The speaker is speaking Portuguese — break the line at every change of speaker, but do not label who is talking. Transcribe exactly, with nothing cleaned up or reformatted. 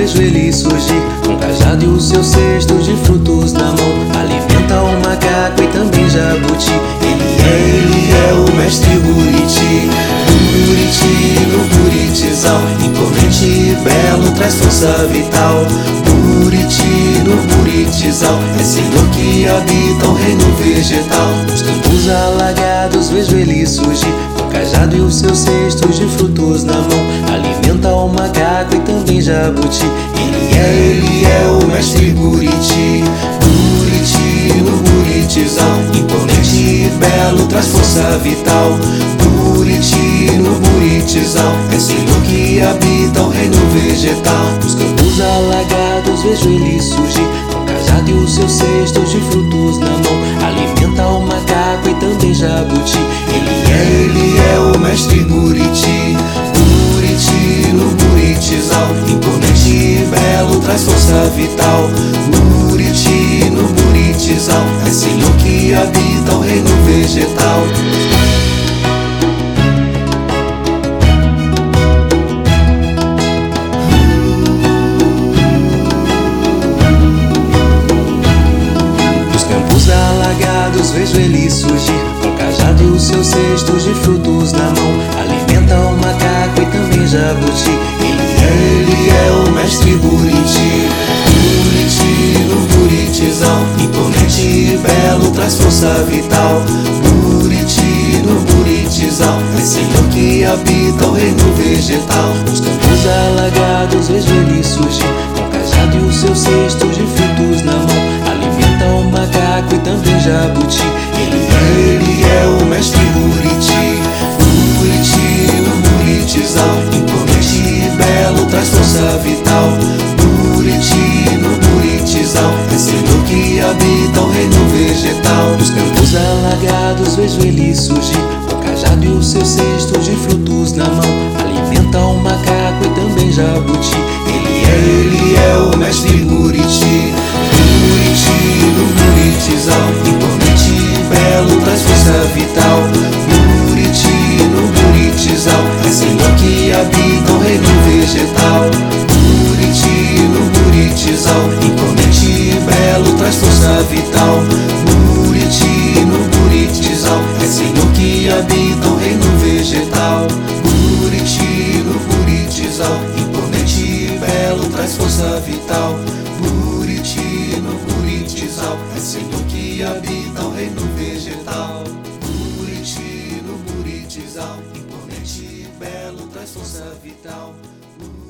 vejo ele surgir, com um cajado e o seu cesto de frutos na mão. Alimenta o macaco e também jabuti. Ele é, ele é o mestre Buriti. Buriti no buritizal, imponente e belo, traz força vital. Buriti no buritizal, é Senhor que habita o reino vegetal. Nos campos alagados vejo ele surgir, com o cajado e os seus cestos de frutos na mão. Alimenta o macaco e também jabuti. Ele é, ele é o mestre Buriti. Buriti no buritizal, imponente e belo, traz força vital. Buriti no buritizal, é Senhor que habita o reino vegetal. Nos campos alagados vejo ele surgir, com o cajado e os seus cestos de frutos na mão. Alimenta o macaco e também jabuti. Ele é, ele é o mestre Buriti. Buriti no buritizal, imponente e belo, traz força vital. Buriti no buritizal, é Senhor que habita o reino vegetal. Vejo ele surgir, com o cajado e os seus cestos de frutos na mão. Alimenta o macaco e também jabuti. Ele é, ele é o mestre Buriti. Buriti no buritizal, imponente e belo, traz força vital. Buriti no buritizal, é Senhor que habita o reino vegetal. Nos campos alagados vejo ele surgir, com o cajado e os seus cestos de frutos na mão. Alimenta o macaco e também jabuti. Ele é, ele é o mestre Buriti. Buriti no buritizal, imponente e belo, traz força vital. Buriti no buritizal, é Senhor que habita o reino vegetal. Nos campos alagados vejo ele surgir, com o cajado e os seus cestos de frutos na mão. Alimenta o macaco e também jabuti. Ele é, ele é o mestre Buriti. Buriti no buritizal, imponente e belo, traz força vital. Buriti no buritizal, é Senhor que habita o reino vegetal. Buriti no buritizal, imponente e belo, traz força vital. Buriti no buritizal, é Senhor que habita o reino vegetal. Buriti no buritizal, imponente e belo, traz força vital. Buriti no buritizal, é Senhor que habita o reino vegetal. Buriti no buritizal, imponente e belo, traz força vital.